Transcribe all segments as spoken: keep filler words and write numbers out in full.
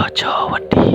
Ojo wedi.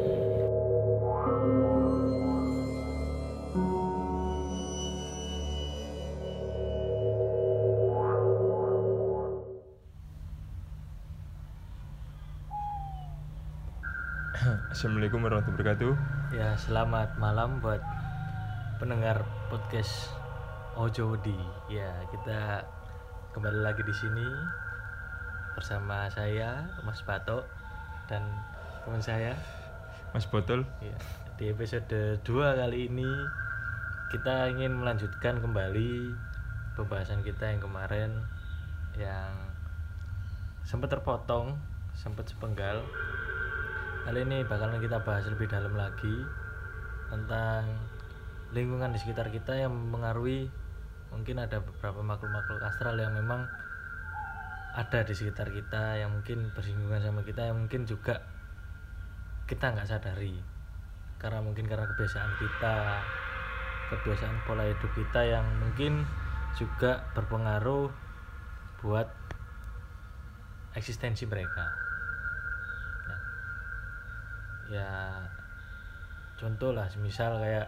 Assalamualaikum warahmatullahi wabarakatuh. Ya, selamat malam buat pendengar podcast Ojo Wedi. Ya, kita kembali lagi di sini bersama saya Mas Batok dan teman saya Mas Botol. ya, di episode dua kali ini kita ingin melanjutkan kembali pembahasan kita yang kemarin yang sempat terpotong, sempat sepenggal. Kali ini bakalan kita bahas lebih dalam lagi tentang lingkungan di sekitar kita yang mempengaruhi. Mungkin ada beberapa makhluk-makhluk astral yang memang ada di sekitar kita, yang mungkin bersinggungan sama kita, yang mungkin juga kita nggak sadari karena mungkin karena kebiasaan kita, kebiasaan pola hidup kita yang mungkin juga berpengaruh buat eksistensi mereka. Ya contoh lah, misal kayak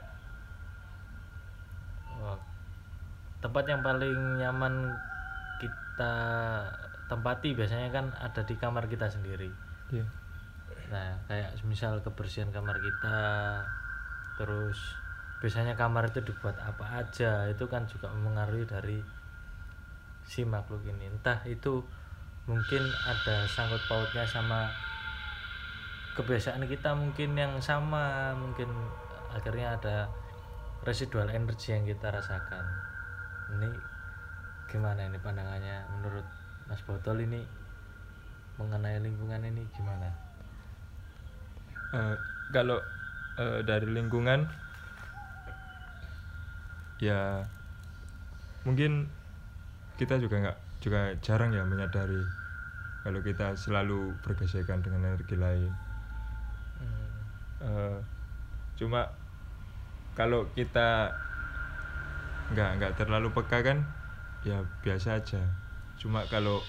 oh, tempat yang paling nyaman kita tempati biasanya kan ada di kamar kita sendiri. Iya. Nah kayak misal kebersihan kamar kita, terus biasanya kamar itu dibuat apa aja, itu kan juga mempengaruhi dari si makhluk ini. Entah itu mungkin ada sangkut pautnya sama kebiasaan kita mungkin yang sama, mungkin akhirnya ada residual energi yang kita rasakan. Ini gimana ini pandangannya menurut Mas Botol ini mengenai lingkungan ini gimana? Uh, kalau uh, dari lingkungan, ya mungkin kita juga nggak juga jarang ya menyadari kalau kita selalu bergesekan dengan energi lain. Uh, cuma kalau kita nggak nggak terlalu peka kan ya biasa aja. Cuma kalau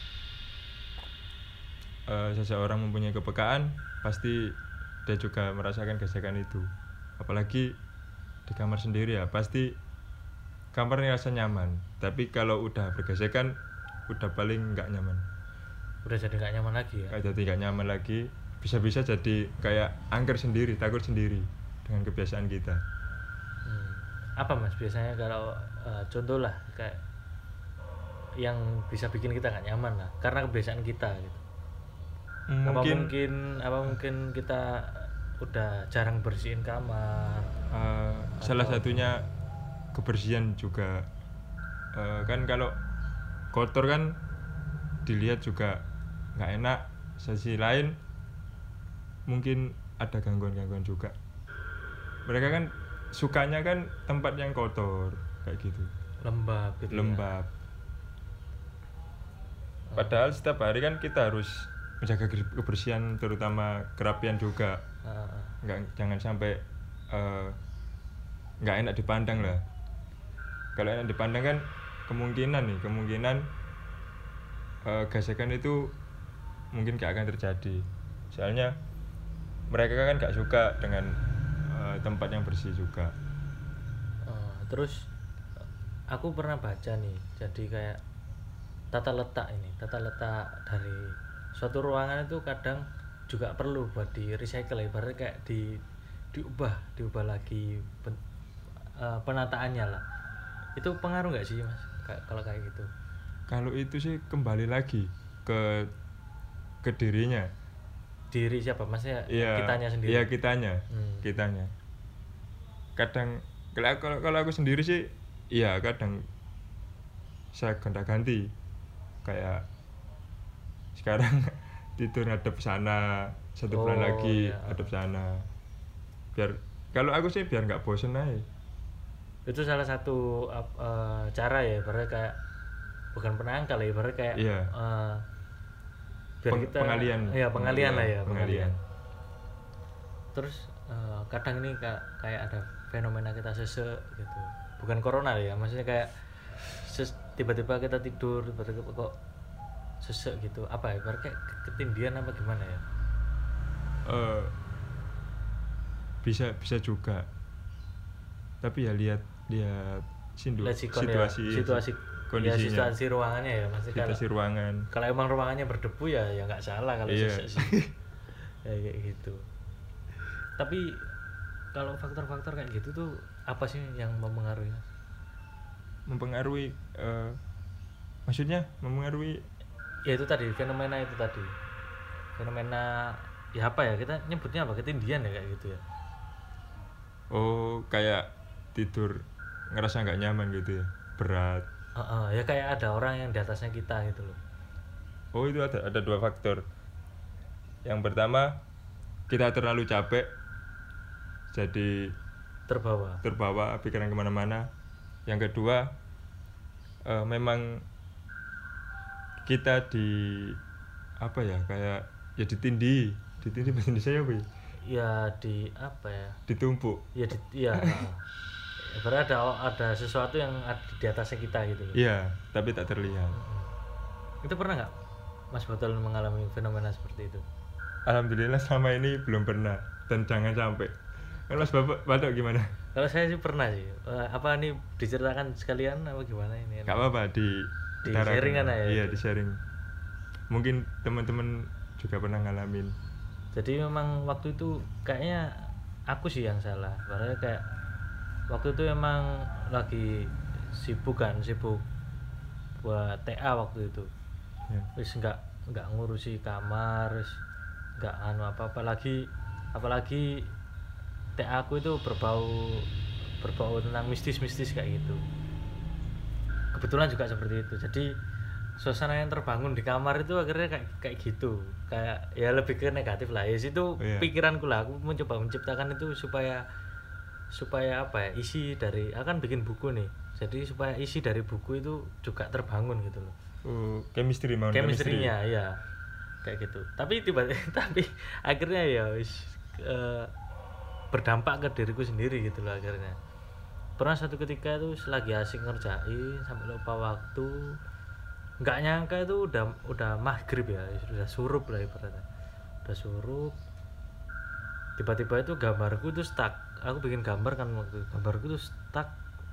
uh, seseorang mempunyai kepekaan, pasti dia juga merasakan gesekan itu. Apalagi di kamar sendiri ya, pasti kamarnya rasa nyaman. Tapi kalau udah bergesekan, udah paling nggak nyaman. Udah jadi nggak nyaman lagi ya? Kayak jadi nggak nyaman lagi. Bisa-bisa jadi kayak angker sendiri, takut sendiri dengan kebiasaan kita. Hmm. Apa Mas biasanya kalau uh, contoh lah kayak yang bisa bikin kita nggak nyaman lah karena kebiasaan kita gitu. Mungkin, apa mungkin apa mungkin kita udah jarang bersihin kamar. Uh, salah satunya kebersihan juga. Uh, kan kalau kotor kan dilihat juga nggak enak. Sisi lain mungkin ada gangguan-gangguan juga. Mereka kan sukanya kan tempat yang kotor kayak gitu, lembab gitu. Lembab. Ya. Padahal setiap hari kan kita harus menjaga kebersihan, terutama kerapian juga. Uh. Nggak, jangan sampai uh, nggak enak dipandang lah. Kalau enak dipandang kan kemungkinan nih, kemungkinan uh, gesekan itu mungkin gak akan terjadi. Soalnya mereka kan gak suka dengan uh, tempat yang bersih juga. Uh, terus aku pernah baca nih, jadi kayak tata letak ini, tata letak dari suatu ruangan itu kadang juga perlu buat di recycle, ibaratnya kayak di diubah, diubah lagi pen, uh, penataannya lah. Itu pengaruh nggak sih Mas kalau kayak gitu? Kalau itu sih kembali lagi ke ke dirinya. Diri siapa Mas ya? Ya kitanya sendiri. Iya kitanya, hmm. kitanya. Kadang kalau kalau aku sendiri sih, iya kadang saya gonta-ganti. Kayak sekarang tidur ngadep sana, satu bulan oh, lagi ya. Hadap sana. Biar kalau aku sih biar nggak bosen aja. Itu salah satu uh, cara ya, ibaratnya kayak bukan penangkal ya, ibaratnya kayak iya. uh, biar Peng, kita pengalian. Ya pengalian lah ya, pengalian. pengalian. Terus uh, kadang ini kayak kayak ada fenomena kita sesek gitu. Bukan corona ya, maksudnya kayak ses, tiba-tiba kita tidur tiba-tiba kok sesek gitu. Apa ya? Ibaratnya kayak ketindihan apa gimana ya? uh, bisa bisa juga, tapi ya lihat lihat sindu, situasi ya, situasi kondisinya, ya, situasi ruangannya ya maksudnya. Situasi kalau, ruangan. Kalau emang ruangannya berdebu ya ya nggak salah kalau iya. sih. Ya kayak gitu. Tapi kalau faktor-faktor kayak gitu tuh apa sih yang mempengaruhi? Mempengaruhi, uh, maksudnya mempengaruhi? Ya itu tadi fenomena itu tadi. Fenomena ya apa ya kita nyebutnya apa? Ketindihan ya kayak gitu ya. Oh, kayak tidur ngerasa nggak nyaman gitu ya, berat. Uh, uh, ya kayak ada orang yang di atasnya kita gitu loh. Oh, itu ada ada dua faktor. Yang pertama, kita terlalu capek, jadi terbawa terbawa pikiran kemana-mana. Yang kedua, uh, memang kita di apa ya, kayak ya ditindih, ditindih bahasa Indonesia apa ya? Ya di apa ya? Ditumpuk. Ya di ya. Berarti ada ada sesuatu yang ada di atasnya kita gitu loh. Iya, tapi tak terlihat. Hmm. Itu pernah nggak Mas Botol mengalami fenomena seperti itu? Alhamdulillah selama ini belum pernah dan jangan sampai. Kalau Mas Bapak gimana? Kalau saya sih pernah sih. Apa nih diceritakan sekalian apa gimana ini? Gak apa-apa di di sharing kan ya. Iya, di sharing. Mungkin teman-teman juga pernah ngalamin. Jadi memang waktu itu kayaknya aku sih yang salah. Karena kayak waktu itu emang lagi sibuk kan, sibuk buat T A waktu itu. Ya. Wis enggak enggak ngurusi kamar, wis enggak anu apa-apa lagi, apalagi T A aku itu berbau berbau tentang mistis-mistis kayak gitu. Kebetulan juga seperti itu. Jadi suasana yang terbangun di kamar itu akhirnya kayak kayak gitu, kayak ya lebih ke negatif lah. Ya situ yeah. Pikiranku lah, aku mencoba menciptakan itu supaya supaya apa ya, isi dari akan bikin buku nih. Jadi supaya isi dari buku itu juga terbangun gitu loh. Uh, chemistry mau chemistry-nya ya. Kayak gitu. Tapi tiba-tiba tapi akhirnya ya wis uh, berdampak ke diriku sendiri gitu loh akhirnya. Pernah satu ketika itu lagi asik ngerjain sampai lupa waktu, nggak nyangka itu udah udah maghrib ya, sudah surup lah ibaratnya, udah surup. Tiba-tiba itu gambarku itu stuck. Aku bikin gambar kan waktu gambarku itu stuck.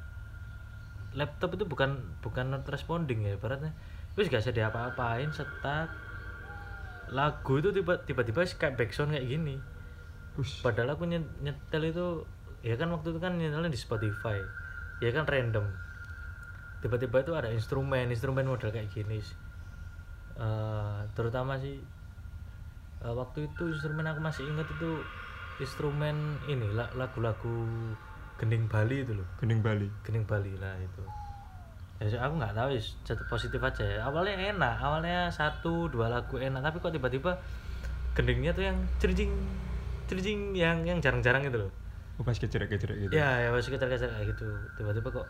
Laptop itu bukan bukan not responding ya ibaratnya. Terus gak bisa diapa-apain, stuck. Lagu itu tiba tiba-tiba kayak backsound kayak gini. Ush. Padahal aku nyetel itu ya kan waktu itu kan nyetelnya di Spotify. Ya kan random. Tiba-tiba itu ada instrumen, instrumen model kayak gini. Uh, terutama sih uh, waktu itu instrumen aku masih ingat itu instrumen ini lagu-lagu Gending Bali itu loh. Gending Bali. Gending Bali lah itu. Ya aku nggak tahu, positif aja ya. Awalnya enak, awalnya satu dua lagu enak, tapi kok tiba-tiba gendingnya tuh yang cerjing cerjing yang yang jarang-jarang gitu loh. Oh, pas kecerek-kecerek gitu. Ya, ya pas kecerek-kecerek kayak gitu. Tiba-tiba kok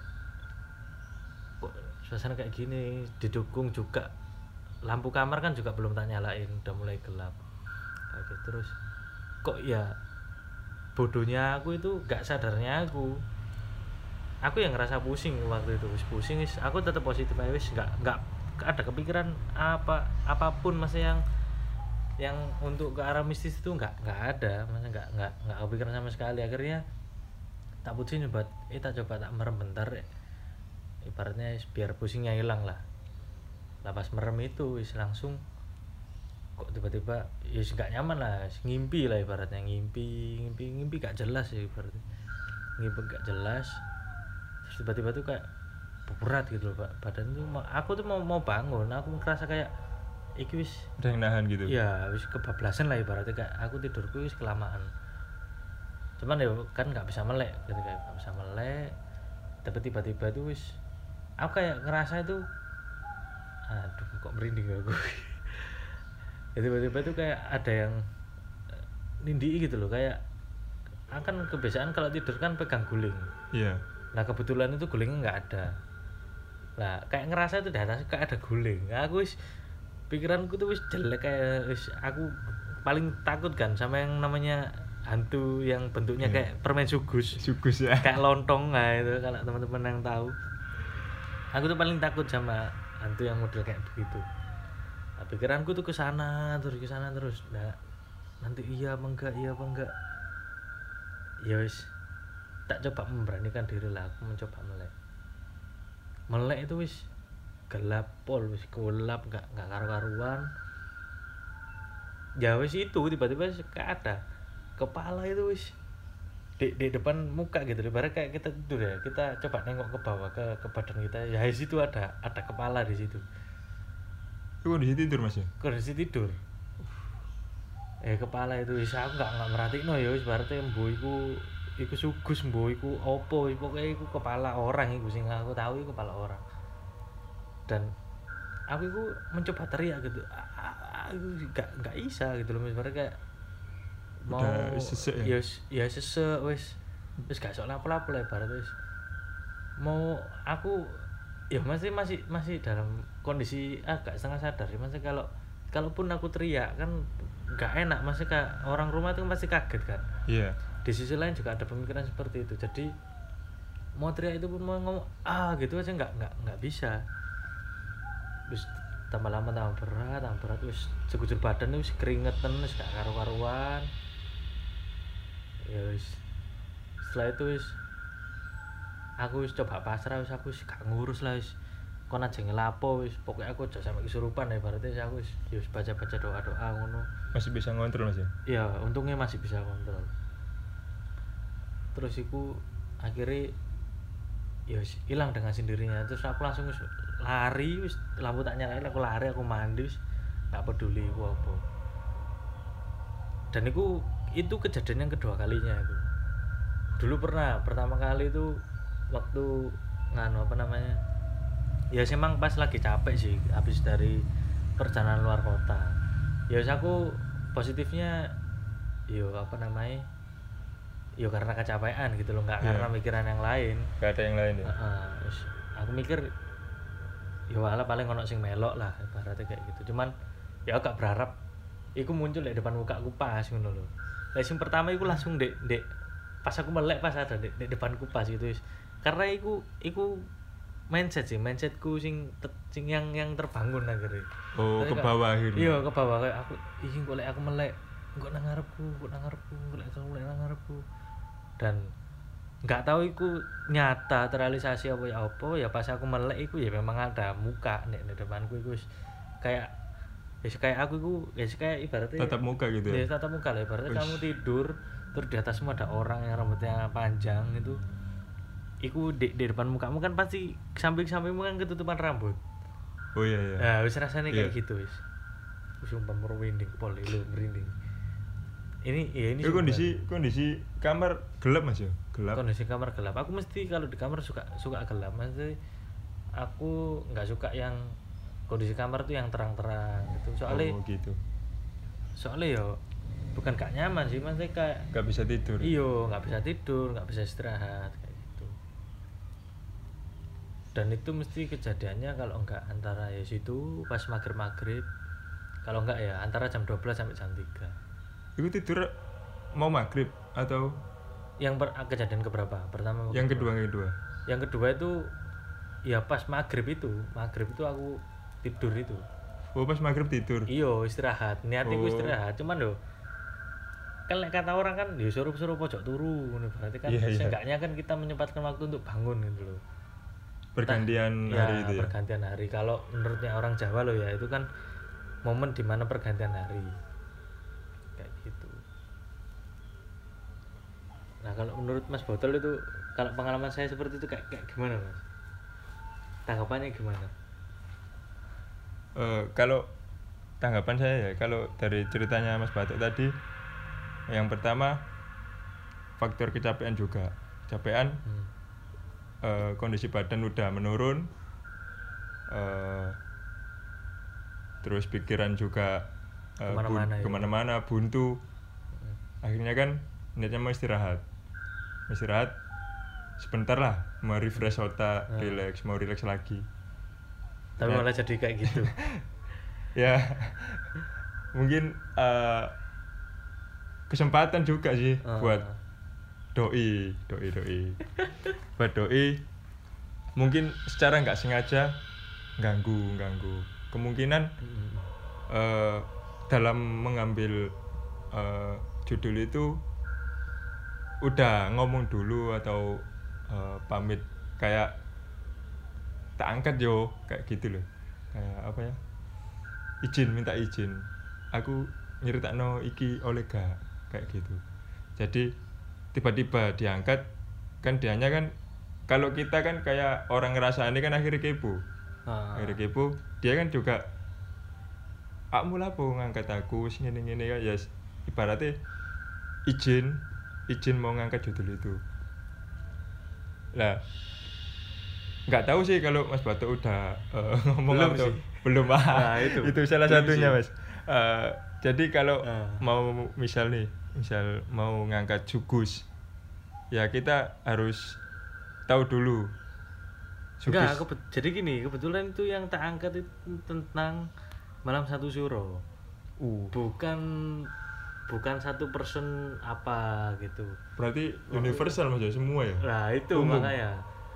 kok suasana kayak gini, didukung juga lampu kamar kan juga belum tak nyalain, udah mulai gelap. Kayak gitu terus kok ya bodohnya aku itu gak sadarnya aku aku yang ngerasa pusing waktu itu, wis pusing wis aku tetap positif aja wis gak gak ada kepikiran apa apapun masih yang yang untuk ke arah mistis itu nggak nggak ada, maksudnya nggak nggak nggak kepikiran sama sekali. Akhirnya tak pusing coba eh tak coba tak merem bentar ya. Ibaratnya biar pusingnya hilang lah. Lepas merem itu wis langsung kok tiba-tiba ya nggak nyaman lah, ngimpi lah ibaratnya, ngimpi ngimpi ngimpi gak jelas ya ibaratnya, ngimpi gak jelas. Terus tiba-tiba tuh kayak berat gitu loh Pak, badan tuh aku tuh mau mau bangun, aku ngerasa kayak iki wis ada yang nahan gitu. Iya, wis kebablasan lah ibaratnya, kayak aku tidurku wis kelamaan. Cuman ya kan nggak bisa melek, gitu kayak nggak bisa melek. Tapi tiba-tiba tuh wis aku kayak ngerasa itu, aduh kok merinding aku. Ya tiba-tiba tuh kayak ada yang nindih gitu loh, kayak akan kebiasaan kalau tidur kan pegang guling. Iya. Nah kebetulan itu gulingnya nggak ada. Nah kayak ngerasa itu di atas kayak ada guling. Nah, aku wis pikiranku tuh wis jelek, kayak wis aku paling takut kan sama yang namanya hantu yang bentuknya yeah. kayak permen sugus. Sugus ya. Kayak lontong, nah itu kalau teman-teman yang tahu. Aku tuh paling takut sama hantu yang model kayak begitu. Nah, pikiranku tuh ke sana terus ke sana terus. Nah, nanti iya apa enggak iya apa enggak, ya wis tak coba memberanikan diri lah, aku mencoba melek melek itu wis gelap pol, wis gelap nggak nggak karu-karuan. Ya wis itu tiba-tiba kayak ada kepala itu wis di, di depan muka gitu, ibarat kayak kita tidur ya, kita coba nengok ke bawah ke ke badan kita, ya di situ ada ada kepala di situ. Itu kondisi tidur Mas ya? Kondisi tidur. Eh kepala itu wis aku nggak nggak merhatiin ya wis, berarti mbo iku iku sugus, mbo iku opo, pokoknya iku kepala orang iku sing aku tahu iku kepala orang. Dan aku iku mencoba teriak gitu, aku nggak nggak bisa gitu loh, berarti kayak mau udah sesek ya? Ya ya sesek wis wis gak sok lapo-lapo lah berarti wis mau aku ya masih masih masih dalam kondisi agak setengah sadar ya, masih kalau kalaupun aku teriak kan nggak enak, masih kayak orang rumah itu pasti kaget kan. Iya. Di sisi lain juga ada pemikiran seperti itu, jadi mau teriak itu pun mau ngomong ah gitu aja nggak nggak nggak bisa. Terus tambah lama tambah berat tambah berat wis sekujur badan wis keringetan wis gak karu-karuan. Ya wis setelah itu wis aku wis coba pasrah, wis aku wis gak ngurus lah, wis kon aja ngelapo wis, pokoknya aku aja sampai kesurupan ya, berarti aku wis ya wis baca-baca doa-doa ngono. Masih bisa ngontrol Mas ya? Iya, untungnya masih bisa kontrol. Terus iku akhirnya ya wis hilang dengan sendirinya. Terus aku langsung wis lari, wis lampu tak nyalain, aku lari, aku mandi wis gak peduli iku apa. Dan iku itu kejadian yang kedua kalinya itu. Dulu pernah pertama kali itu waktu nganu apa namanya, ya sih emang pas lagi capek sih habis dari perjalanan luar kota. Ya aku positifnya yo apa namanya, yo karena kecapean gitu loh, nggak yeah. karena mikiran yang lain, nggak ada yang lain ya. uh-uh. Terus aku mikir yo ala paling ono sing melok lah ibaratnya kayak gitu, cuman ya agak berharap iku muncul di depan muka aku pas ngono lho. Lah sing pertama iku langsung dek dek pas aku melek pas ada dek, dek depanku pas gitu wis. Karena iku iku mindset sih, mindsetku sing te, sing yang yang terbangun akhirnya. Oh, ke bawah akhirnya. Iya, ke bawah kayak aku iki kok lek aku melek, kok nang ngarepku, kok nang ngarepku, kok lek aku lek nang ngarepku. Dan enggak tahu iku nyata terrealisasi apa ya apa, ya pas aku melek iku ya memang ada muka nek di depanku iku kayak ya kayak aku iku ya kayak ibaratnya tatap muka gitu ya. Ya tatap muka lah, ibaratnya kamu tidur terus di atasmu ada orang yang rambutnya panjang itu. Iku di, di depan mukamu kan pasti samping-sampingmu kan ketutupan rambut. Oh iya iya. Nah, wis rasanya kayak yeah. gitu wis. Wis sumpah merinding pol lu merinding. Ini ya ini itu kondisi kondisi kamar gelap Mas ya? Gelap. Kondisi kamar gelap. Aku mesti kalau di kamar suka suka gelap. Maksudnya aku enggak suka yang kondisi kamar tuh yang terang-terang gitu. Soalnya oh gitu. Soalnya yo bukan gak nyaman sih, maksudnya kayak gak bisa tidur. Iyo, gak bisa tidur, gak bisa istirahat. Dan itu mesti kejadiannya kalau enggak antara ya situ pas maghrib-maghrib, kalau enggak ya antara jam dua belas sampai jam tiga. Itu tidur mau maghrib atau yang ber, kejadian keberapa? Pertama yang kedua yang kedua yang kedua itu ya pas maghrib itu maghrib itu aku tidur itu. Oh pas maghrib tidur? Iyo istirahat, niatnya oh. istirahat, cuman loh kan kata orang kan ya suruh-suruh pojok turu, berarti kan yeah, seenggaknya yeah. kan kita menyempatkan waktu untuk bangun gitu loh. Pergantian Entah, hari ya, itu ya? Pergantian hari, kalau menurutnya orang Jawa loh ya, itu kan momen dimana pergantian hari kayak gitu. Nah kalau menurut Mas Botol itu, kalau pengalaman saya seperti itu kayak, kayak gimana Mas? Tanggapannya gimana? Uh, kalau tanggapan saya ya, kalau dari ceritanya Mas Batok tadi, yang pertama faktor kecapean juga, kecapean hmm. uh, kondisi badan udah menurun, uh, terus pikiran juga uh, kemana-mana, bun- kemana-mana buntu, hmm. akhirnya kan niatnya mau istirahat, istirahat sebentar lah, mau refresh otak, hmm. relax, mau relax lagi. Tapi ya. Malah jadi kayak gitu. Ya mungkin uh, kesempatan juga sih uh. buat doi doi doi buat doi mungkin secara nggak sengaja ganggu ganggu kemungkinan uh, dalam mengambil uh, judul itu udah ngomong dulu atau uh, pamit kayak tak angkat yo kayak gitu loh, kayak apa ya, izin minta izin aku nyeritakno iki oleh gak kayak gitu. Jadi tiba-tiba diangkat kan, dianya kan kalau kita kan kayak orang ngerasa ini kan akhirnya kepo. Ah. Akhirnya kepo, dia kan juga akmu lah po ngangkat aku sing ngene-ngene ya, yes. Ibaratnya izin izin mau ngangkat judul itu. Lah nggak tahu sih kalau Mas Bato udah uh, ngomong belum atau sih. belum ah. Nah, itu. Itu salah belum satunya sih. Mas. Uh, jadi kalau uh. mau misal nih, misal mau ngangkat Jugus, ya kita harus tahu dulu. Jugus. Enggak, kebet- jadi gini, kebetulan itu yang tak angkat itu tentang Malam Satu Suro. Uh. Bukan bukan satu person apa gitu. Berarti universal Mas ya, semua ya? Nah, itu umum. Makanya.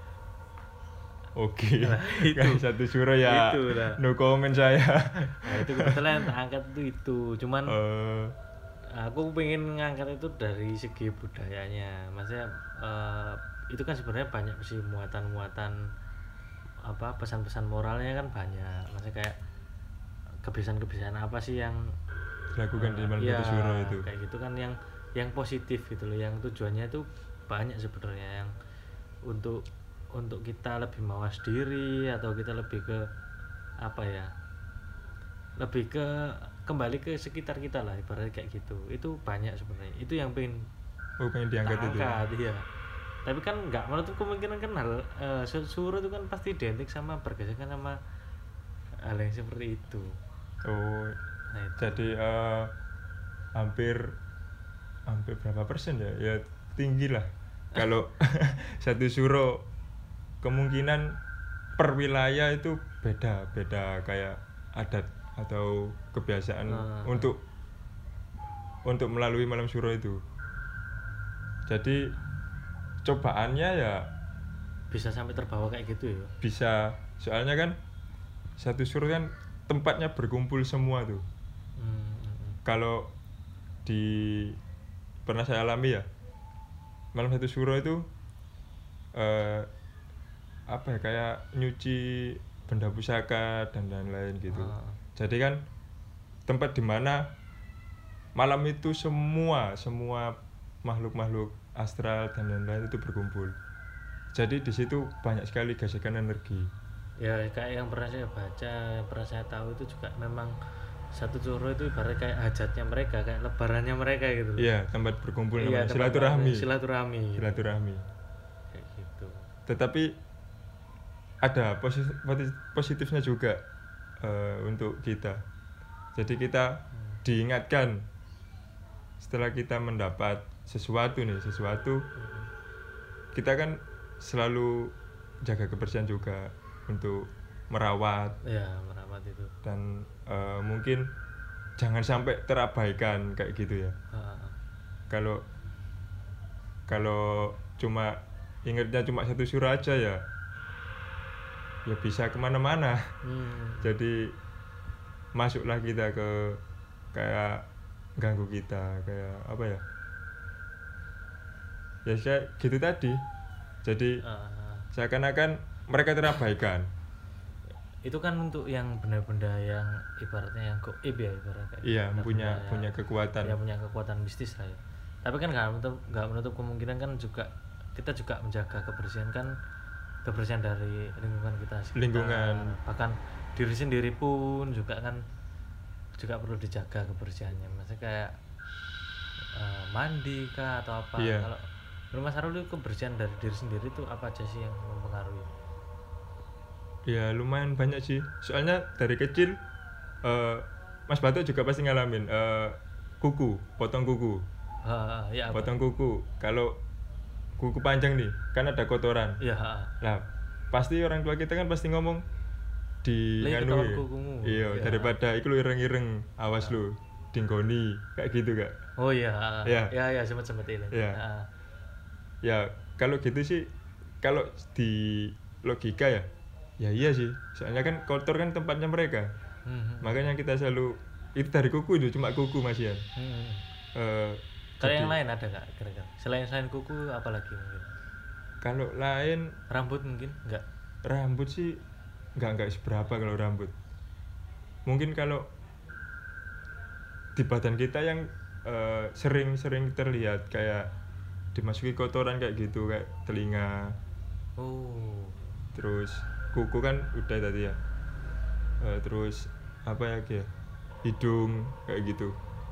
Oke. Nah, itu Kan Satu Suro ya. Itu lah. No comment saya. Nah, itu kebetulan yang tak angkat itu itu. Cuman uh. aku pengen ngangkat itu dari segi budayanya. Maksudnya uh, itu kan sebenarnya banyak sih muatan-muatan apa pesan-pesan moralnya kan banyak. Maksudnya kayak kebiasaan-kebiasaan apa sih yang dilakukan uh, di Malam ya, Satu Suro itu. Kayak gitu kan yang yang positif gitu loh, yang tujuannya itu banyak sebenarnya, yang untuk untuk kita lebih mawas diri atau kita lebih ke apa ya? Lebih ke kembali ke sekitar kita lah ibaratnya kayak gitu. Itu banyak sebenarnya. Itu yang pengen oh, pengen diangkat itu. Angkat, iya. Tapi kan enggak menutup kemungkinan kan hal uh, Suro itu kan pasti identik sama bergesekan sama hal yang seperti itu. Oh, nah, itu. Jadi uh, hampir hampir berapa persen ya? Ya tinggi lah. Kalau Satu Suro kemungkinan per wilayah itu beda, beda kayak adat atau kebiasaan uh. untuk untuk melalui Malam Suro itu. Jadi cobaannya ya bisa sampai terbawa kayak gitu ya. Bisa, soalnya kan Satu Suro kan tempatnya berkumpul semua tuh. Hmm. Kalau di pernah saya alami ya, Malam Satu Suro itu eh, apa ya, kayak nyuci benda pusaka dan lain-lain gitu. Ah. Jadi kan tempat dimana malam itu semua semua makhluk-makhluk astral dan lain-lain itu berkumpul. Jadi di situ banyak sekali gesekan energi. Ya kayak yang pernah saya baca, yang pernah saya tahu itu juga memang Satu Suro itu ibarat kayak hajatnya mereka, kayak lebarannya mereka gitu. Iya, tempat berkumpul, iya, tempat silaturahmi. Silaturahmi. Silaturahmi. Kayak gitu. Tetapi ada positif, positifnya juga uh, untuk kita. Jadi kita hmm. diingatkan setelah kita mendapat sesuatu nih, sesuatu hmm. kita kan selalu jaga kebersihan juga untuk merawat. Ya, merawat itu. Dan uh, mungkin jangan sampai terabaikan kayak gitu ya. Ha. Kalau kalau cuma ingatnya cuma Satu Suro aja ya, ya bisa kemana-mana. Hmm. Jadi masuklah kita ke kayak ganggu kita, kayak apa ya? Ya saya gitu tadi. Jadi uh. seakan-akan mereka terabaikan. Itu kan untuk yang benda-benda yang ibaratnya yang gaib ya, ibaratnya. Iya, punya yang, punya kekuatan. Ya punya kekuatan mistis lah ya. Tapi kan nggak menutup nggak menutup kemungkinan kan juga kita juga menjaga kebersihan kan, kebersihan dari lingkungan kita sekitar. Lingkungan. Bahkan diri sendiri pun juga kan juga perlu dijaga kebersihannya. Maksudnya kayak uh, mandi kah atau apa. Iya. Kalau menurut Mas Arul itu kebersihan dari diri sendiri itu apa aja sih yang mempengaruhi? Ya lumayan banyak sih. Soalnya dari kecil uh, Mas Bato juga pasti ngalamin uh, kuku, potong kuku. Ha, ya apa? Potong kuku. Kalau kuku panjang nih, kan ada kotoran. Iya. Nah, pasti orang tua kita kan pasti ngomong di nganu iya, ya. Daripada iku lu ireng-ireng, awas ya. Lu dinggoni kayak gitu gak? Oh iya. Ya, ya, ya sempat-sempat itu. Ya. Ya. Ya, kalau gitu sih, kalau di logika ya, ya iya sih. Soalnya kan kotor kan tempatnya mereka. Hmm. Makanya kita selalu itu dari kuku itu cuma kuku Mas Ian. Hmm. eh, Kalau jadi yang lain ada nggak kira-kira? Selain selain kuku apa lagi mungkin? kalau lain Rambut mungkin nggak? rambut sih nggak nggak seberapa kalau rambut. Mungkin kalau di badan kita yang eh, sering-sering terlihat kayak dimasuki kotoran kayak gitu, kayak telinga, Oh. terus kuku kan udah tadi ya. Eh, terus apa ya ya hidung kayak gitu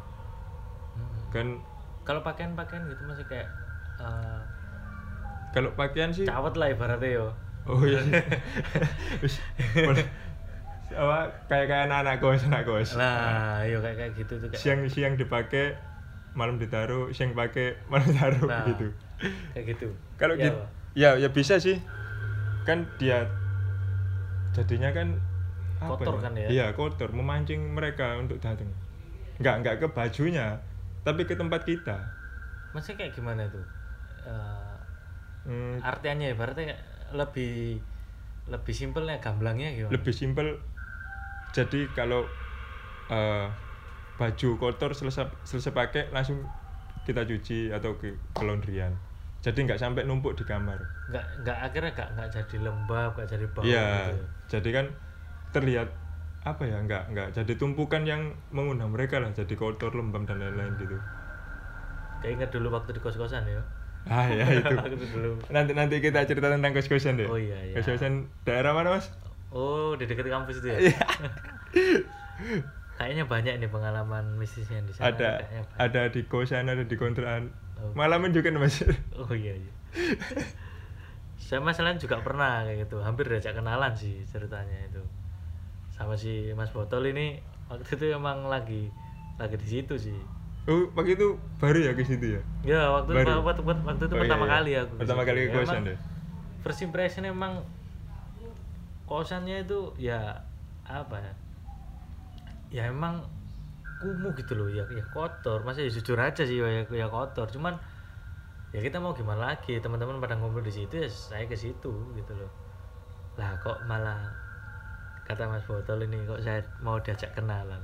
Hmm. kan. Kalau pakaian-pakaian gitu masih kayak eh, Kalau pakaian sih cawet lah ibaratnya yo. oh iya Wis, boleh. Apa kayak kayak anak kos anak kos Nah, yo kayak kayak gitu tuh kayak. siang siang dipakai malam ditaruh, siang pakai malam taruh Nah, gitu. kayak gitu. Kalau Ya, gitu Pak. ya ya bisa sih, kan dia jadinya kan apa Kotor kan ya? iya kotor, memancing mereka untuk datang, nggak nggak ke bajunya tapi ke tempat kita. Maksudnya kayak gimana tuh? Eh, Hmm, artiannya ibaratnya kayak lebih lebih simpelnya gamblangnya gimana? lebih simpel. Jadi kalau eh, baju kotor selesai selesai pakai langsung kita cuci atau ke, ke laundryan, jadi nggak sampai numpuk di kamar. Nggak nggak akhirnya nggak nggak jadi lembab, nggak jadi bau Iya, gitu ya. jadi kan terlihat apa ya, nggak nggak jadi tumpukan yang mengundang mereka lah, jadi kotor, lembab dan lain-lain gitu. Kayak ingat dulu waktu di kos-kosan ya. Ah ya itu. Waktu dulu. Nanti nanti kita cerita tentang kos-kosan deh. Oh, iya, iya. Kos-kosan daerah mana mas? Oh, di dekat kampus itu ya. Iya. Kayaknya banyak nih pengalaman mistisnya di sana. Ada Kayaknya banyak. ada di kosan, ada di kontrakan. Oh. Malaman juga mas. Oh iya iya. Saya masalah juga pernah kayak gitu, hampir diajak kenalan sih ceritanya itu. Sama si Mas Botol ini waktu itu emang lagi lagi di situ sih. Oh, waktu itu baru ya ke situ ya? Ya waktu itu Baru? waktu, waktu, waktu itu Oh, pertama iya, iya. kali aku. ke Pertama situ. kali ke Ya, kosan emang deh. First impression emang kosannya itu ya apa ya? Ya emang kumuh gitu loh, ya ya kotor. Masa ya jujur aja sih ya, ya kotor. Cuman ya kita mau gimana lagi, teman-teman pada ngumpul di situ ya saya ke situ gitu loh. Lah kok malah kata Mas Botol ini kok saya mau diajak kenalan.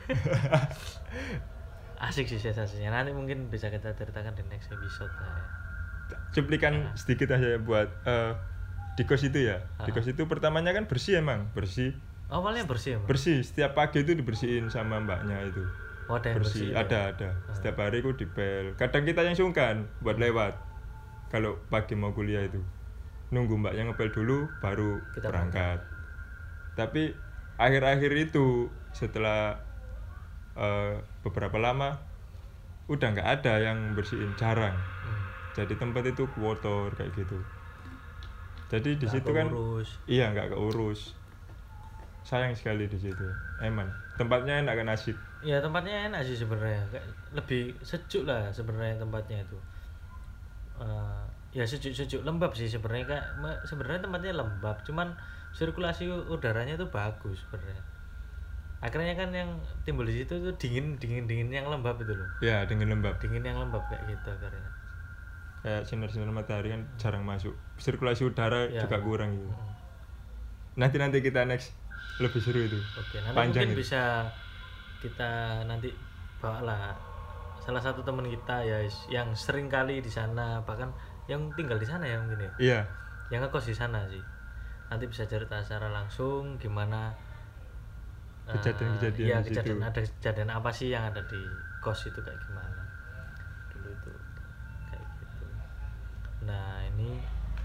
Asik sih sensasinya, nanti mungkin bisa kita ceritakan di next episode lah ya. Cuplikan Nah. sedikit aja buat eh, di kos itu ya. Di Ah. kos itu pertamanya kan bersih, emang bersih. Awalnya bersih ya, Mas? Bersih, setiap pagi itu dibersihin sama mbaknya itu. Oh, ada yang bersih, bersih, ya? ada ada. Ah. Setiap hari aku dipel. Kadang kita yang sungkan buat lewat. Kalau pagi mau kuliah itu nunggu mbaknya ngepel dulu baru Kita berangkat. Tapi akhir-akhir itu setelah eh, beberapa lama udah nggak ada yang bersihin, jarang. Hmm. Jadi tempat itu kotor kayak gitu. Jadi di Nggak situ kan keurus. iya nggak keurus. Sayang sekali di situ. Emang tempatnya enak kan, asik. Ya tempatnya enak sih sebenarnya, kayak lebih sejuk lah sebenarnya tempatnya itu. Eh, ya sejuk-sejuk, lembab sih sebenarnya, kayak me- sebenarnya tempatnya lembab, cuman sirkulasi udaranya itu bagus sebenarnya. Akhirnya kan yang timbul di situ tuh dingin dingin dingin yang lembab itu loh, Ya dengan lembab. dingin yang lembab kayak gitu akhirnya. Kayak sinar-sinar matahari kan jarang masuk. Sirkulasi udara Ya. juga kurang gitu. Mm. Nanti nanti kita next lebih seru itu. Oke, nanti Panjang mungkin itu. bisa kita nanti bawa lah salah satu teman kita ya yang sering kali di sana, bahkan yang tinggal di sana ya mungkin ya, Iya. yang ngekos di sana sih. Nanti bisa cerita secara langsung gimana eh, Kejadian-kejadian iya, di situ. kejadian ada kejadian apa sih yang ada di kos itu kayak gimana dulu itu kayak gitu. Nah ini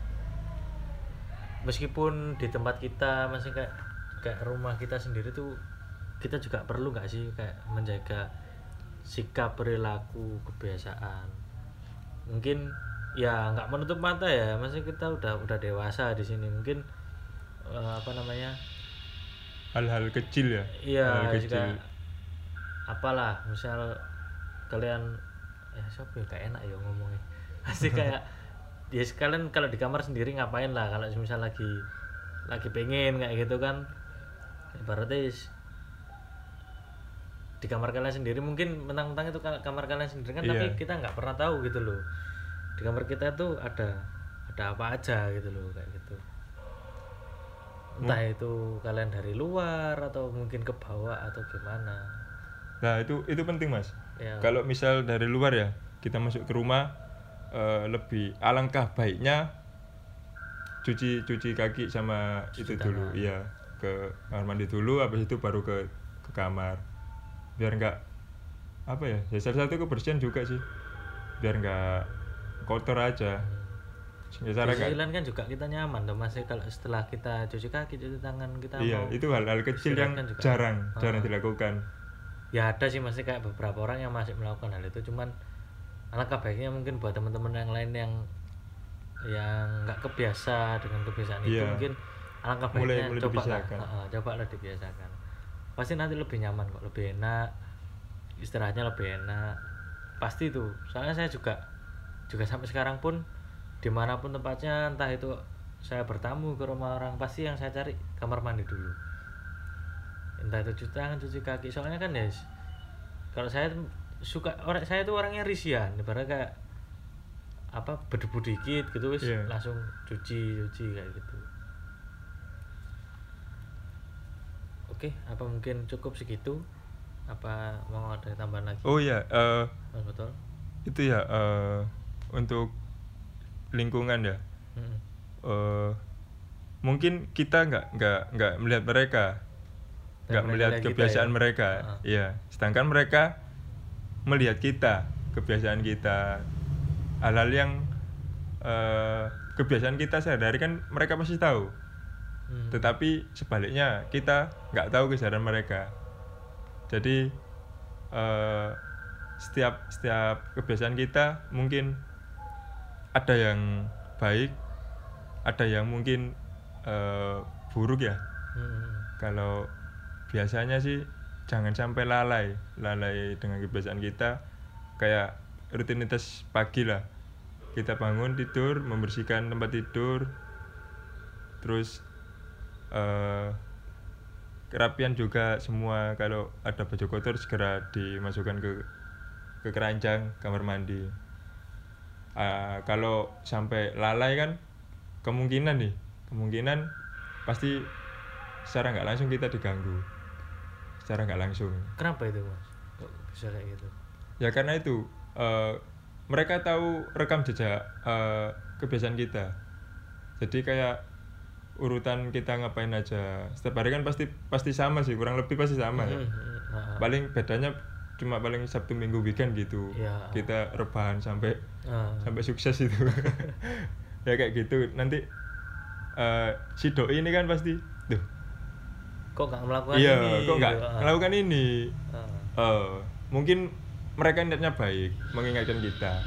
meskipun di tempat kita masih kayak kayak rumah kita sendiri tuh, kita juga perlu nggak sih kayak menjaga sikap, perilaku, kebiasaan. Mungkin ya nggak menutup mata ya, maksudnya kita udah udah dewasa di sini, mungkin eh, apa namanya, Hal-hal kecil ya. iya Hal juga kecil. apalah, misal kalian ya siapa ya, kayak enak ya ngomongnya pasti kayak ya sekalian kalau di kamar sendiri ngapain lah, kalau misal lagi lagi pengen kayak gitu kan, ibaratnya is- di kamar kalian sendiri mungkin mentang-mentang itu ka- kamar kalian sendiri kan, tapi Iya. kita nggak pernah tahu gitu loh di kamar kita tuh ada ada apa aja gitu loh kayak gitu, entah itu kalian dari luar atau mungkin ke bawah atau gimana. Nah, itu itu penting, Mas. Ya. Kalau misal dari luar ya kita masuk ke rumah, uh, lebih alangkah baiknya cuci cuci kaki sama Cuci itu tangan. dulu, iya, ke kamar mandi dulu, habis itu baru ke ke kamar, biar nggak apa ya, ya salah satu kebersihan juga sih, biar nggak kotor aja. Di sisi lain kan juga kita nyaman tuh Mas, kalau setelah kita cuci kaki cuci tangan kita iya, mau itu hal-hal kecil yang kan juga jarang ah. jarang dilakukan. Ya ada sih masih kayak beberapa orang yang masih melakukan hal itu, cuman alangkah baiknya mungkin buat teman-teman yang lain yang yang nggak kebiasa dengan kebiasaan Iya. itu, mungkin alangkah Mulai- baiknya mulai coba lah, dibiasakan. uh, coba lah dibiasakan, pasti nanti lebih nyaman kok, lebih enak, istirahatnya lebih enak pasti itu. Soalnya saya juga juga sampai sekarang pun dimanapun tempatnya, entah itu saya bertamu ke rumah orang, pasti yang saya cari kamar mandi dulu, entah itu cuci tangan cuci kaki. Soalnya kan ya kalau saya suka, orang saya itu orangnya risian, ibaratnya kayak apa berdebu dikit gitu wis Yeah. langsung cuci cuci kayak gitu. Oke, apa mungkin cukup segitu, apa mau ada tambahan lagi? Oh iya, uh, Mas Betul. itu ya, uh, untuk lingkungan ya, Mm-mm. uh, mungkin kita nggak nggak nggak melihat mereka, nggak mereka melihat lihat kita kebiasaan ya. mereka, Uh-uh. iya. Sedangkan mereka melihat kita, kebiasaan kita, hal-hal yang uh, kebiasaan kita sehari-hari kan mereka pasti tahu. Hmm. Tetapi sebaliknya kita nggak tahu kesadaran mereka. Jadi uh, setiap setiap kebiasaan kita mungkin ada yang baik, ada yang mungkin uh, buruk ya. Hmm. Kalau biasanya sih jangan sampai lalai, lalai dengan kebiasaan kita, kayak rutinitas pagi lah. Kita bangun tidur, membersihkan tempat tidur, terus uh, kerapian juga semua. Kalau ada baju kotor segera dimasukkan ke ke keranjang kamar mandi. Uh, kalau sampai lalai kan kemungkinan nih, kemungkinan pasti secara nggak langsung kita diganggu, secara nggak langsung. Kenapa itu Mas? Kok bisa kayak gitu? Ya karena itu uh, mereka tahu rekam jejak uh, kebiasaan kita. Jadi kayak urutan kita ngapain aja setiap hari kan pasti pasti sama sih, kurang lebih pasti sama ya. Hmm. Paling bedanya cuma paling Sabtu Minggu weekend gitu. Ya. Kita rebahan sampai Uh. sampai sukses itu. Ya kayak gitu. Nanti uh, si doi ini kan pasti tuh Kok nggak melakukan iya, ini? kok nggak gitu. Uh. melakukan ini. Uh. Uh, mungkin mereka niatnya baik, mengingatkan kita.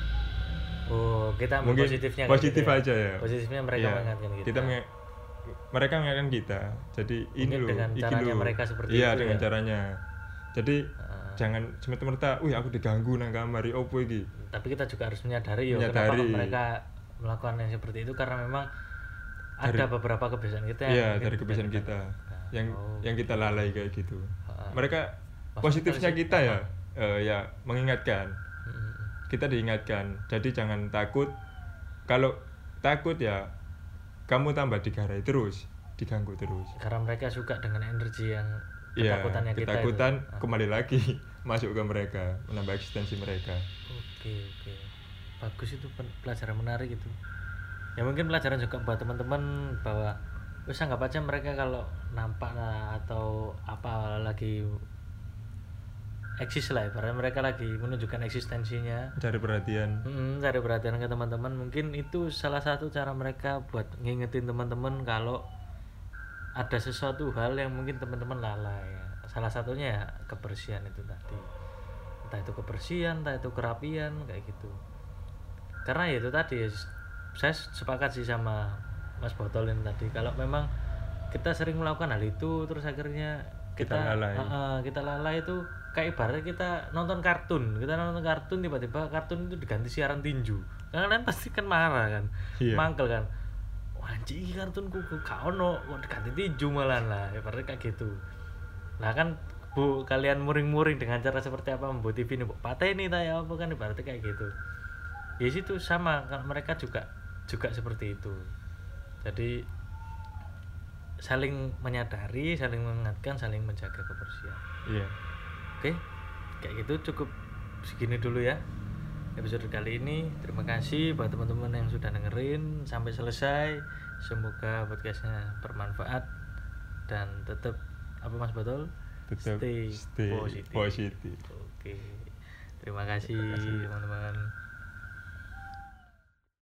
Oh, kita ambil Mungkin positifnya positif gitu ya? aja ya. Positifnya mereka Iya, mengingatkan kita. Kita mengi- mereka mengingatkan kita. Jadi ini Mungkin loh, dengan iki caranya loh. mereka seperti iya, itu dengan ya? caranya. Jadi Uh. jangan semata-mata, "Wih, aku diganggu nang kamar, opo iki?" Tapi kita juga harus menyadari yo Menyadari. kenapa mereka melakukan yang seperti itu, karena memang Dari- ada beberapa kebiasaan kita yang Iya, mungkin dari kebiasaan tidak kita. dilakukan. Yang Oh. yang kita lalai kayak gitu. Uh. Mereka Maksudnya positifnya sih- kita ya, uh. eh, ya mengingatkan. Hmm. Kita diingatkan. Jadi jangan takut. Kalau takut ya kamu tambah digarai terus, diganggu terus. Karena mereka suka dengan energi yang Iya, ketakutannya kita ketakutan itu. Ah. kembali lagi masuk ke mereka, menambah eksistensi mereka. Oke, oke. Bagus, itu pen- pelajaran menarik itu. Ya mungkin pelajaran juga buat teman-teman bahwa wis anggap aja mereka kalau nampak lah atau apa lagi eksis lah, ibaratnya mereka lagi menunjukkan eksistensinya, Cari perhatian. hmm, cari perhatian ke teman-teman. Mungkin itu salah satu cara mereka buat ngingetin teman-teman kalau ada sesuatu hal yang mungkin teman-teman lalai. Salah satunya ya kebersihan itu tadi, entah itu kebersihan, entah itu kerapian kayak gitu. Karena ya itu tadi, saya sepakat sih sama Mas Botol ini tadi, kalau memang kita sering melakukan hal itu terus akhirnya kita Kita lalai. uh, uh, kita lalai itu kayak ibaratnya kita nonton kartun, kita nonton kartun tiba-tiba kartun itu diganti siaran tinju, kan kalian pasti kan marah kan, Iya. mangkel kan, wah anjing ini kartunku gak ono kok diganti tinju malah lah, ibaratnya kayak gitu. Nah kan Bu, kalian muring-muring dengan cara seperti apa membuat T V ini, Bu pateni ta ya apa, kan ibaratnya kayak gitu. Ya situ sama kan, mereka juga juga seperti itu. Jadi saling menyadari, saling mengingatkan, saling menjaga kebersihan. Iya. Oke, kayak gitu cukup segini dulu ya episode kali ini. Terima kasih buat teman-teman yang sudah dengerin sampai selesai. Semoga podcastnya bermanfaat dan tetap apa Mas Botol? Tetap stay, stay positif. positif. Oke. Terima kasih, Terima kasih. teman-teman.